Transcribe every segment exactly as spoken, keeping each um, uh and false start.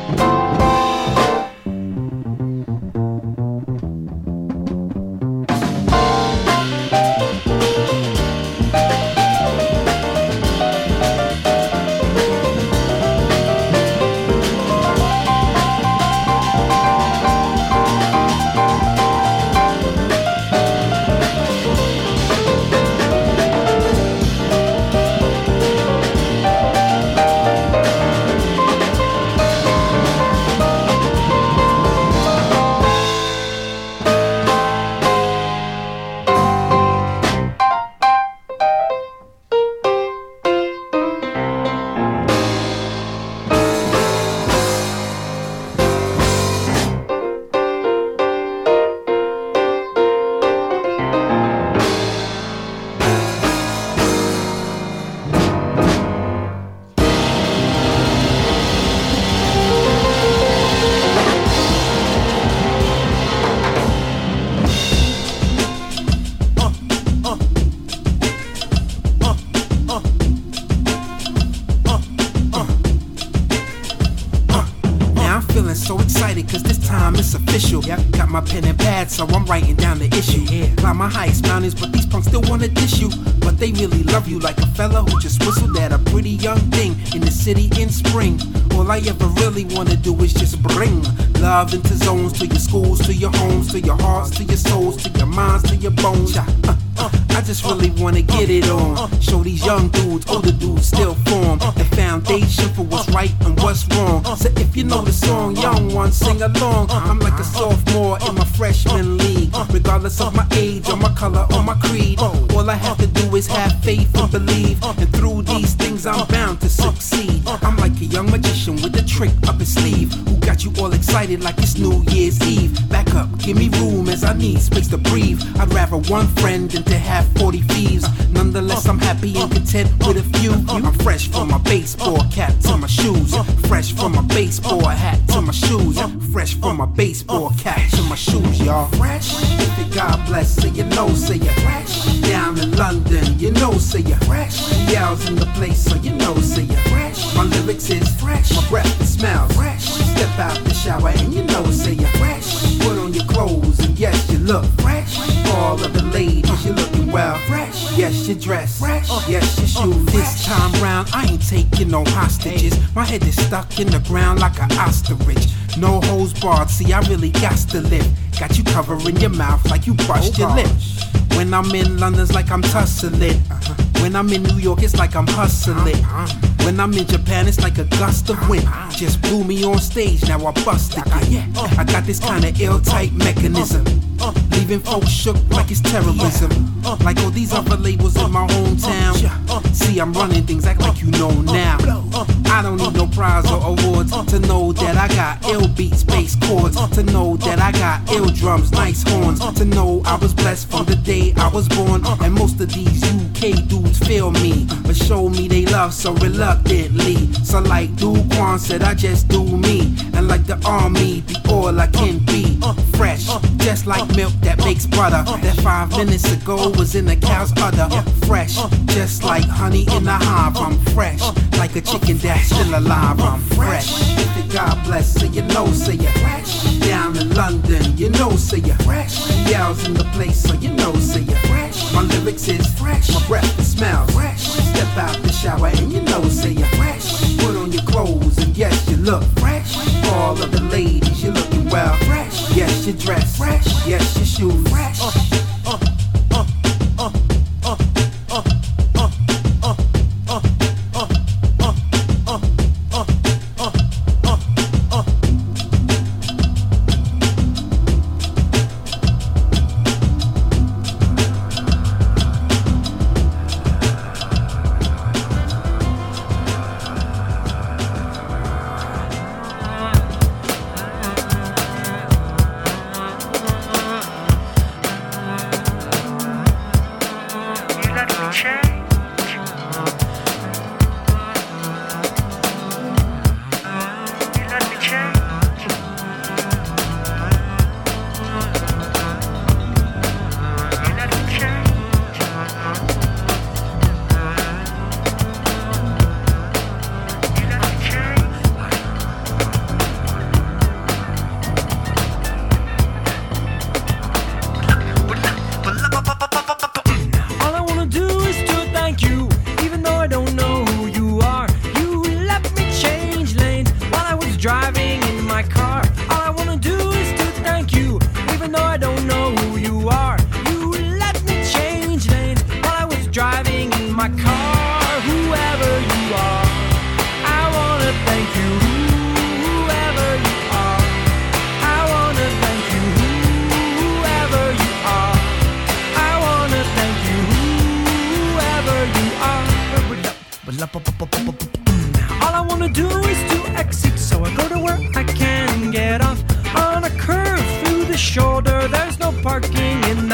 So excited cause this time it's official. Yep. Got my pen and pad so I'm writing down the issue. Yeah. Climb my highest mountains but these punks still wanna dish you. But they really love you like a fella who just whistled at a pretty young thing in the city in spring. All I ever really wanna do is just bring love into zones, to your schools, to your homes, to your hearts, to your souls, to your minds, to your bones. Uh, uh, I just really wanna get it on. Show these young dudes, older dudes still form the foundation for what's right and what's wrong. So if you know the song, young ones sing along. I'm like a sophomore in my freshman league, regardless of my age or my color or my creed. All I have to do is have faith and believe, and through these things I'm bound to succeed. I'm like a young magician with a trick up his sleeve, who got you all excited like it's New Year's Eve. Back up, give me room as I need space to breathe. I'd rather one friend than to have forty thieves. Nonetheless, I'm happy and content with a few. I'm fresh from my baseball cap to my shoes, fresh from my baseball hat to my shoes, fresh from my baseball cap to my shoes, y'all. Fresh, if you God bless, say you know, say you fresh. Down in London, you know, say you fresh. Yells in the place, so you know, say you fresh. My lyrics is fresh, my breath it smells fresh. Step out the shower and you know, say you fresh. Put on your clothes and yes, you look fresh. All of the ladies, you looking well fresh. Yes, you dress fresh. Yes, your shoes. This time round, I ain't taking no hostages. My head is stuck in the ground like an ostrich. No hoes barred, see I really got to live. Got you covering your mouth like you brushed your lip. When I'm in London, it's like I'm tussling. When I'm in New York, it's like I'm hustling. When I'm in Japan, it's like a gust of wind. Just blew me on stage, now I bust again. I got this kind of ill-type mechanism, leaving folks shook like it's terrorism. Like all these other labels in my hometown. See, I'm running things, act like you know now. I don't need no prize or awards to know that I got ill beats, bass chords. To know that I got ill drums, nice horns. To know I was blessed from the day I was born. And most of these U K dudes feel me, but show me they love so reluctantly. So like Duke Quan said, I just do me, and like the army, be all I can be. Fresh, just like milk that makes butter, that five minutes ago was in a cow's udder. Fresh, just like honey in the hive. I'm fresh, like a chicken that's still alive. I'm fresh. If you God bless, say you know, say you fresh. Down in London, you know, say you fresh. Yells in the place, so you know, say you fresh. My lyrics is fresh, my breath it smells fresh. Step out the shower and you know, say you fresh. Put on your clothes and yes, you look fresh. All of the ladies, you looking well fresh. Yes, you dress fresh. Yes, your shoes fresh. Uh, uh, uh, uh, uh, uh, uh, uh, uh, uh, uh, uh, uh, uh, uh, uh.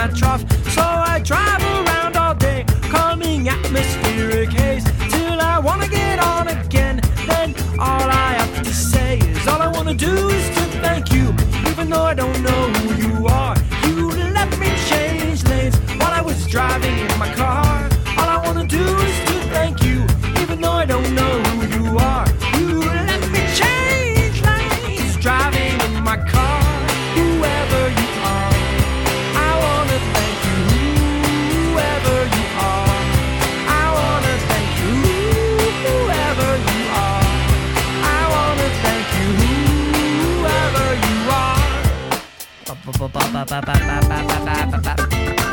my trough. So I drive around all day, calming atmospheric haze, till I wanna get on again. Then all I have to say is, all I wanna do is to thank you, even though I don't know who you are. You let me change lanes while I was driving in my car. All I wanna do is to thank you, even though I don't know who you are. You let me change lanes driving in my car. Whoever you are, I wanna thank you. Whoever you are, I wanna thank you. Whoever you are, I wanna thank you. Whoever you are. Ba ba ba ba ba ba ba ba ba ba.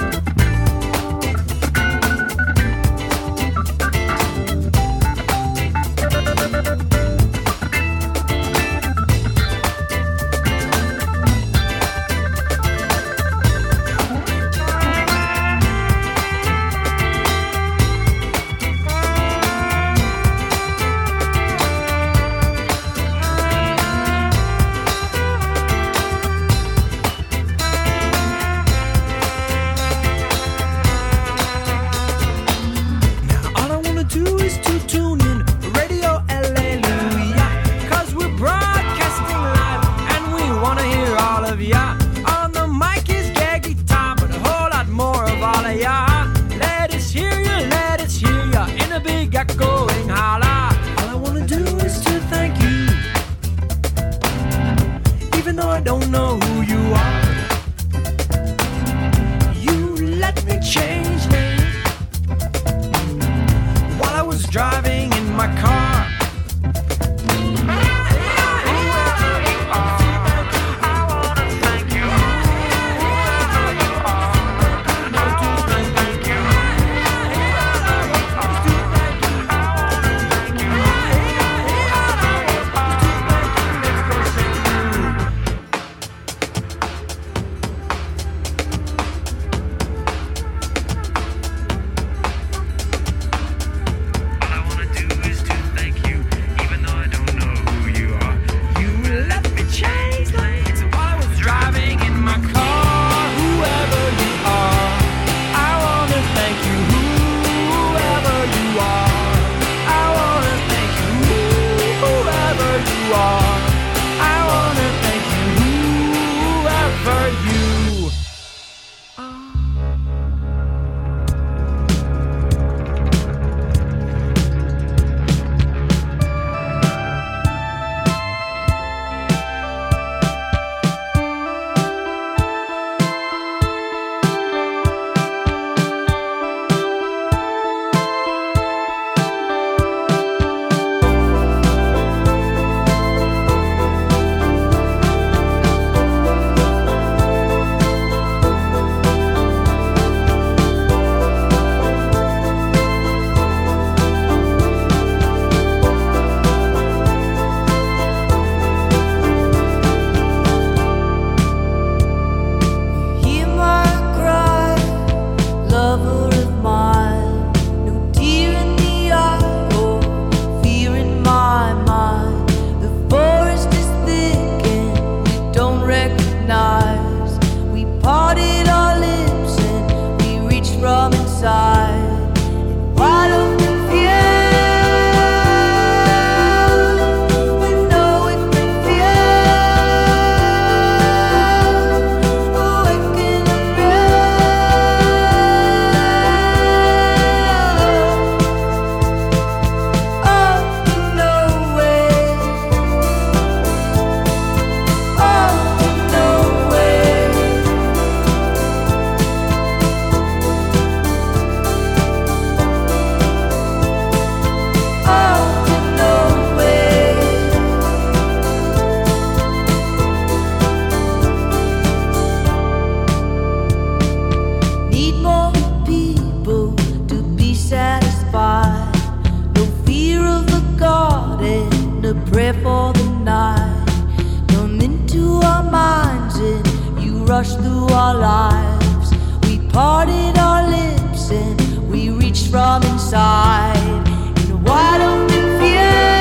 rush through our lives. We parted our lips and we reached from inside in a wide open field.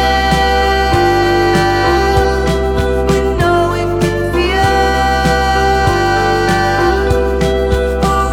We know it can feel. Oh,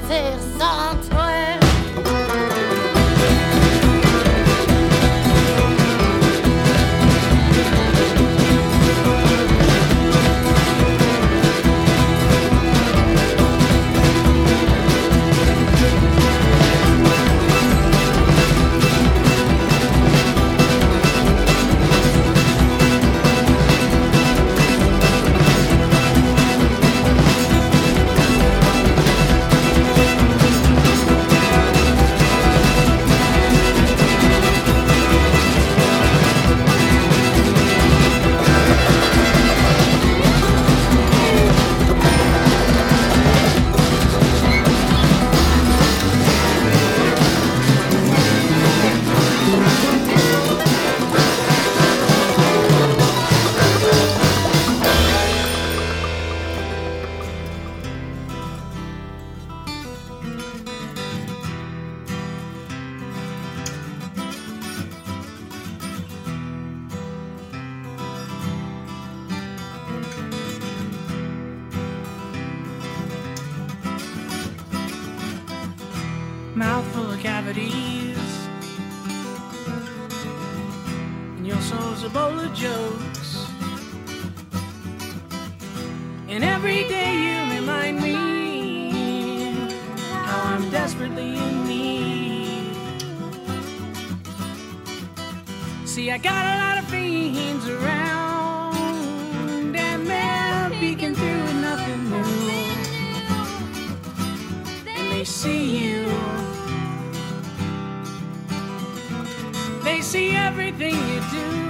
faire sans toi. Mouthful of cavities, and your soul's a bowl of jokes. And every day you remind me how I'm desperately in need. See, I got a lot of fiends around, and they're peeking through with nothing new. And they see you. They see everything you do.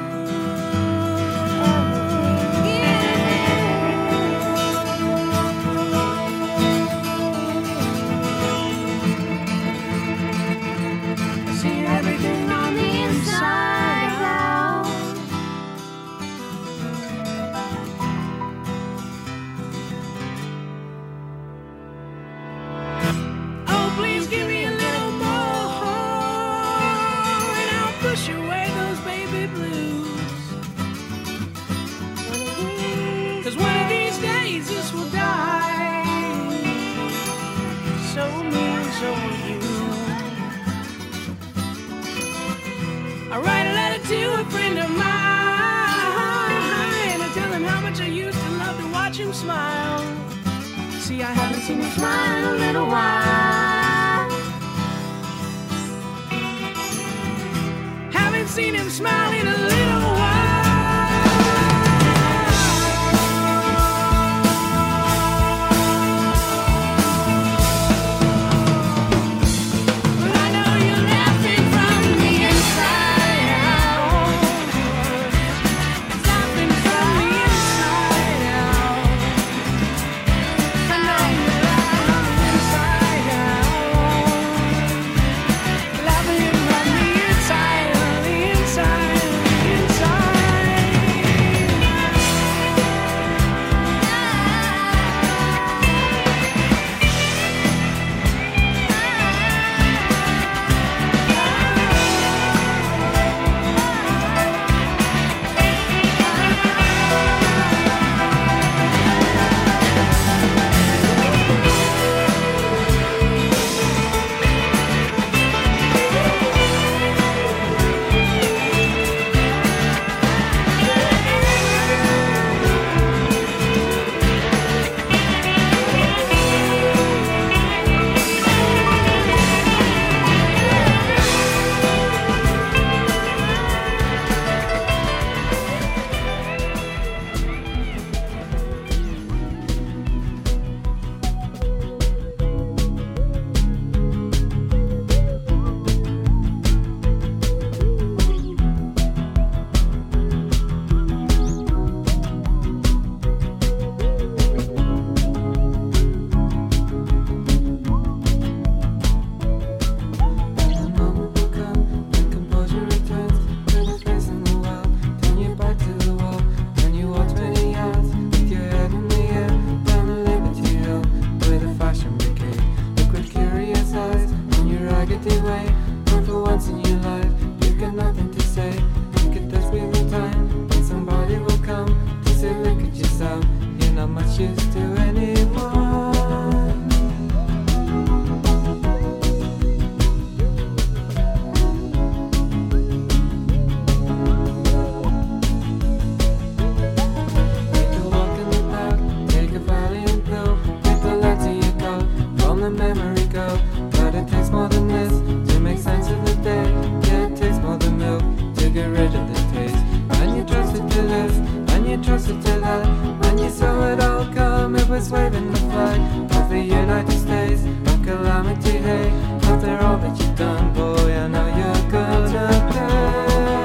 I see everything on the inside out. Oh, please give me a little more, and I'll push away those baby blues. 'Cause one of these days this will die. So me and so will you. I write a letter to a friend of mine. I tell him how much I used to love to watch him smile. See, I haven't seen him smile in a little while. Haven't seen him smile in a little while. But I know you're laughing from the inside out. Laughing from the inside out. I know you're laughing inside out. Laughing from the inside, on the inside, on the inside. not much used to anymore. was waving the flag of the United States of calamity. Hey, after all that you've done, boy, I know you're gonna pay.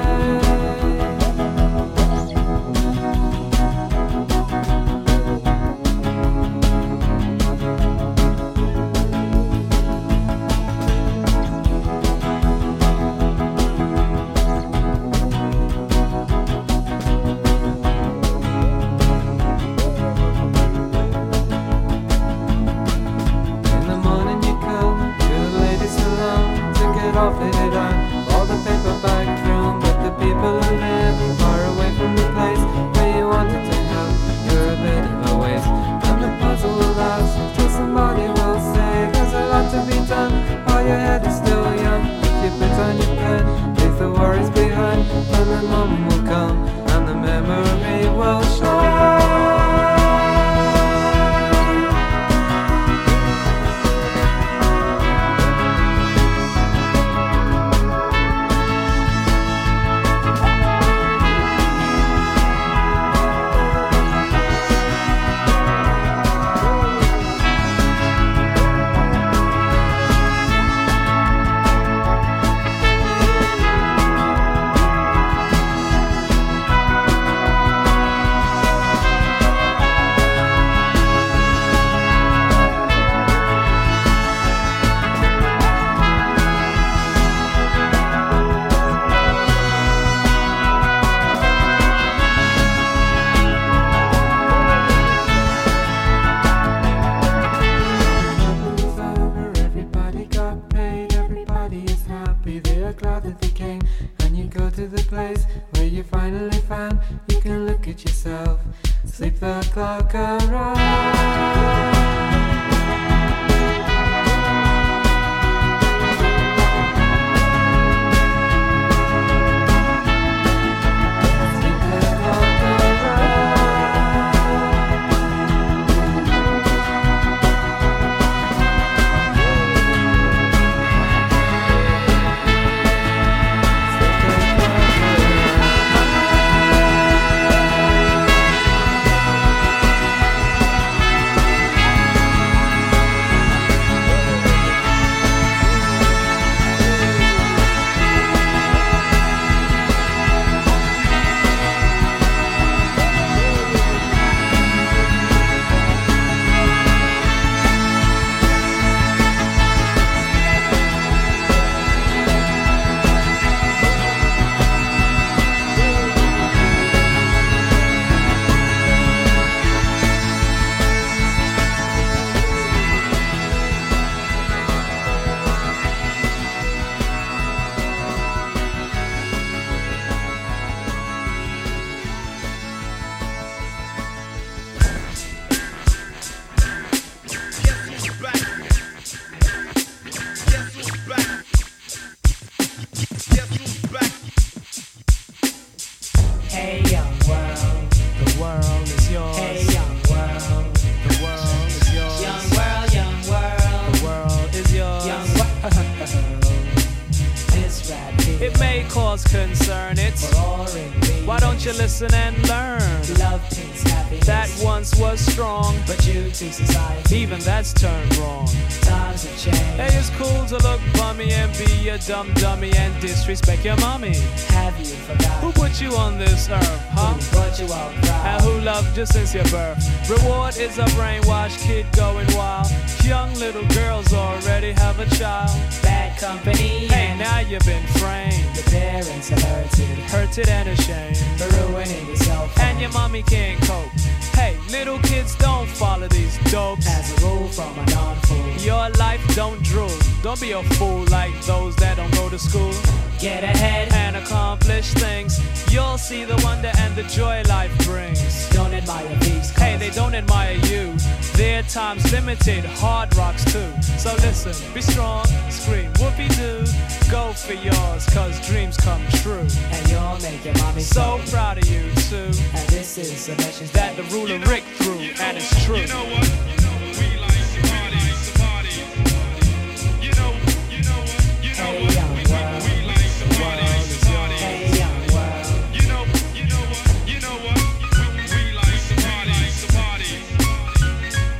Listen and learn. Love takes happiness. That once was strong, but you to society. Even that's turned wrong. Times have changed. Hey, it's cool to look bummy and be a dumb dummy and disrespect your mommy. Have you forgotten? Who put you on this earth, huh? Who brought you out proud? And who loved you since your birth? Reward is a brainwashed kid going wild. Young little girls already have a child. Bad company. Hey, now you've been framed. The parents are hurted. Hurted and ashamed. For ruining yourself. And your mommy can't cope. Hey, little kids don't follow these dopes. As a rule from a non-fool. Your life don't drool. Don't be a fool like those that don't go to school. Get ahead and accomplish things. You'll see the wonder and the joy life brings. Don't admire thieves. Hey, they don't admire you. Their time's limited, hard rocks too. So listen, be strong, scream whoopee-doo. Go for yours, cause dreams come true. And you'll make your mommy so proud. Proud of you too. And this is a message that the ruler Rick threw, you know, and it's true. You know what? We like to party, to party. You know, you know what? You know hey, what? Young We, world. we like to party, to party. Hey, young world. You know, you know what? You know what? We, we like to party, to party.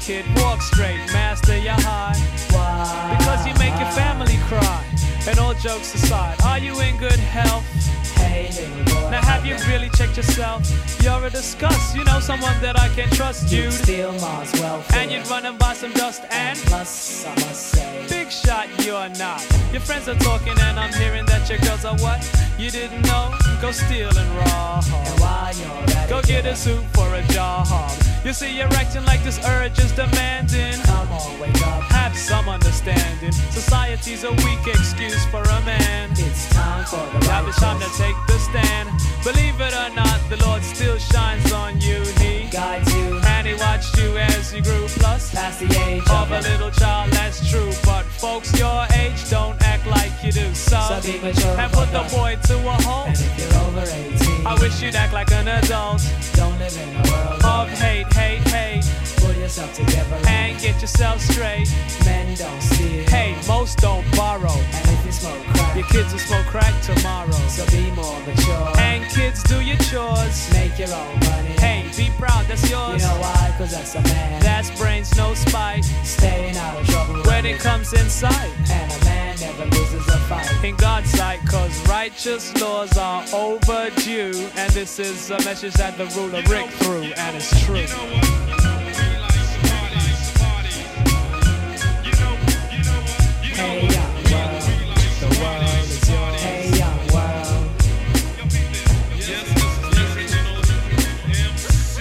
kid, walk straight, master your high. Why? Because you make your family cry. And all jokes aside, are you in good health? Hey, little boy. Now have you really checked yourself? You're a disgust, you know someone that I can trust, You'd dude. steal Mars welfare. And you'd run and buy some dust and Plus, I must say, big shot, you're not. Your friends are talking and I'm hearing that your girls are what? You didn't know? Go steal and rob. and while you're at Go it, get a suit for a job. You see you're acting like this urge is demanding. come on, wake up. Have some understanding. Society's a weak excuse for a man. It's time for the Now it's time to righteous. take the stand. Believe it or not, the Lord still shines on you. He Guide you and he watched you as you grew. Plus, past the age of of a little child, that's true. But folks your age don't act like you do. So, So be mature, and put the fuck boy to a halt. And if you're over eighteen, I wish you'd act like an adult. don't live in a world Of hate, hate, hate, Pull yourself together and get yourself straight. men don't steal. Hey, most don't borrow. And if you smoke crack, Your kids will smoke crack tomorrow. so be more mature. And kids, do your chores. Make your own money. Hey, be proud, that's you yours. know why? Cause that's a man. That's brains, no spite. Staying out of trouble When it comes inside, And a man never loses a fight. in God's sight, cause righteous laws are overdue. And this is a message that the ruler Rick threw, and it's true. You know what? We like to party, party. You know, you know what? You know Hey, what? young world. We like The to world party, is yours. party. Hey, young world. Yo, peep this. Yes, this is the original M C.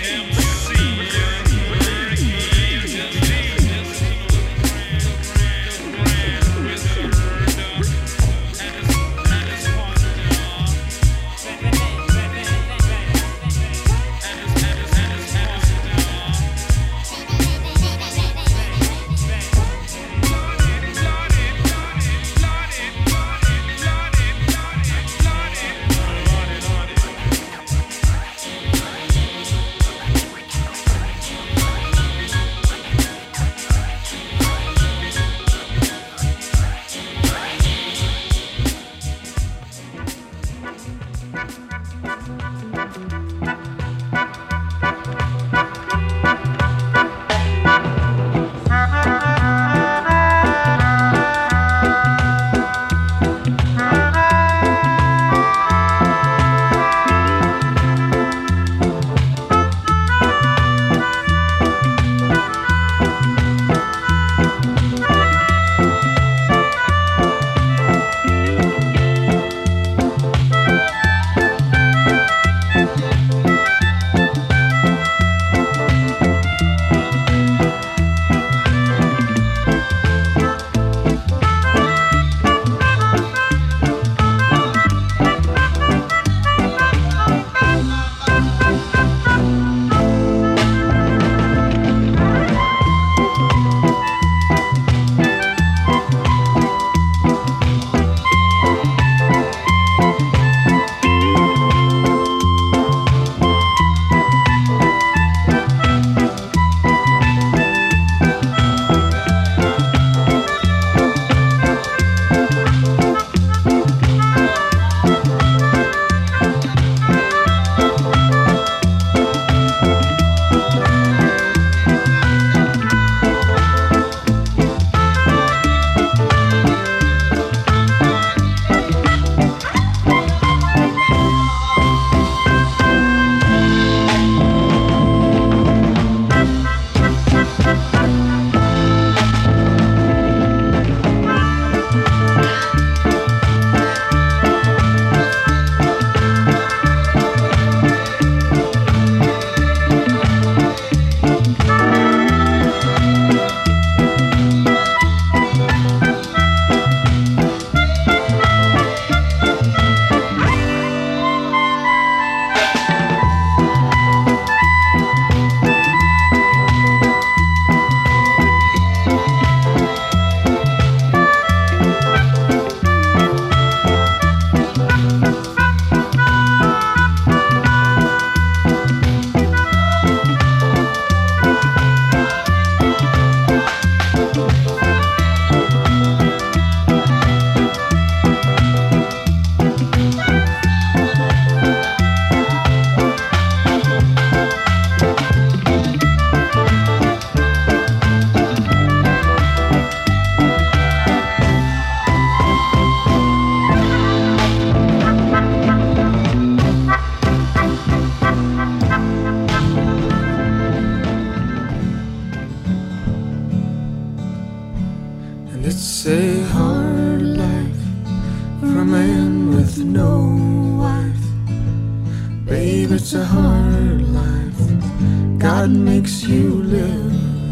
hard life for a man with no wife. Babe, it's a hard life God makes you live.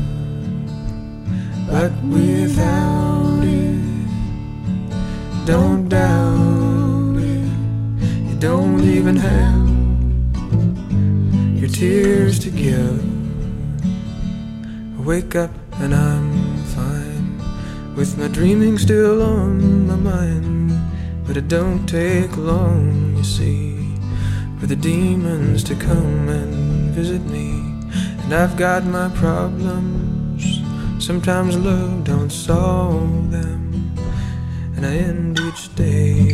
But without it, don't doubt it. You don't even have your tears to give. I wake up and I'm fine, with my dreaming still on my mind. But it don't take long, you see, for the demons to come and visit me. And I've got my problems, sometimes love don't solve them. And I end each day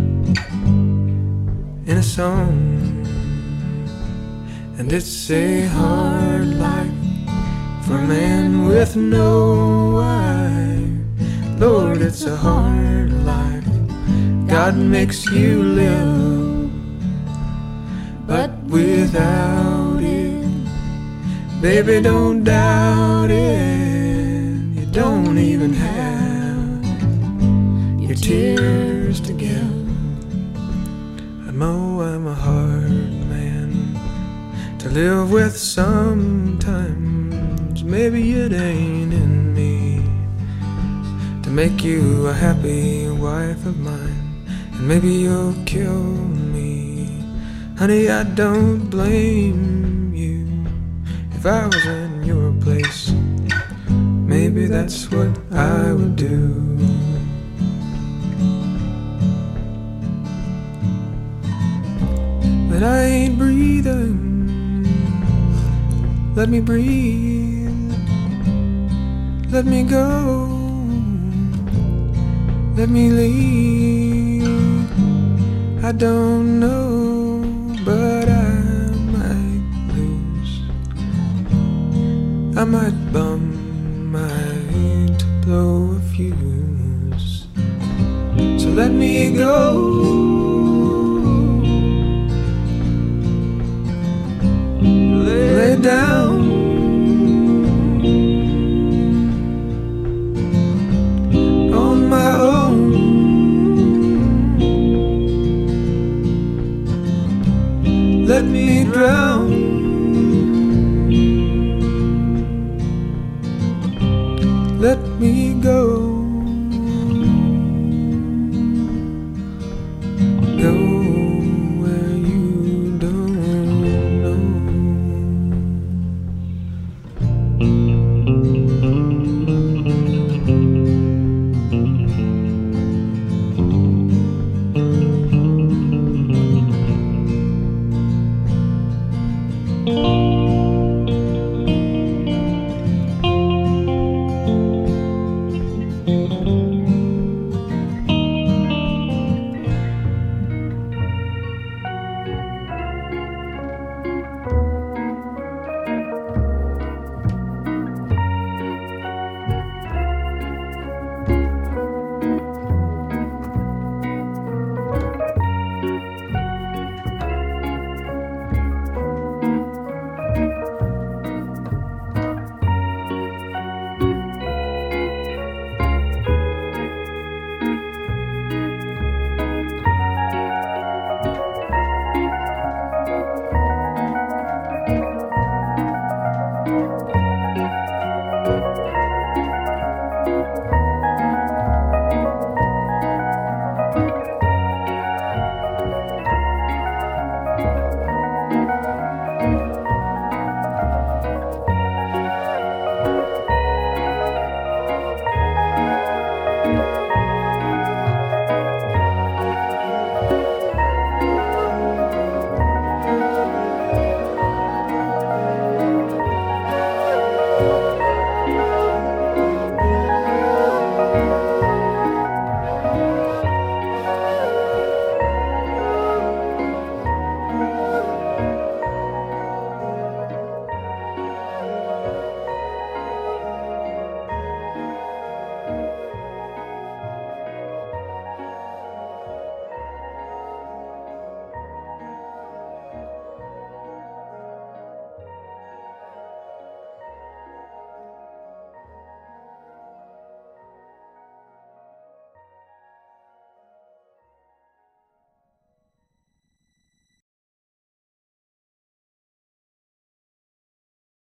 in a song. And it's a hard life for a man with no wife. Lord, it's a hard life God makes you live. But without it, baby, don't doubt it. You don't even have your tears to give. I know I'm a hard man to live with sometimes. Maybe it ain't in me to make you a happy wife of mine. And maybe you'll kill me, honey, I don't blame you. If I was in your place, maybe that's what I would do. But I ain't breathing, let me breathe, let me go, let me leave. I don't know, but I might lose, I might bum, might blow a fuse. So let me go, lay down on my own. Let me drown